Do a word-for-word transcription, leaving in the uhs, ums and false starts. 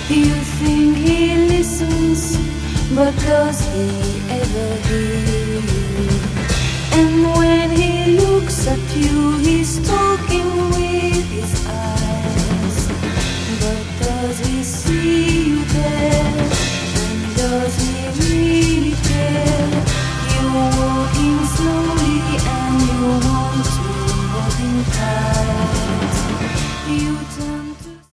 You think he listens, but does he ever hear you? And when he looks at you, he's talking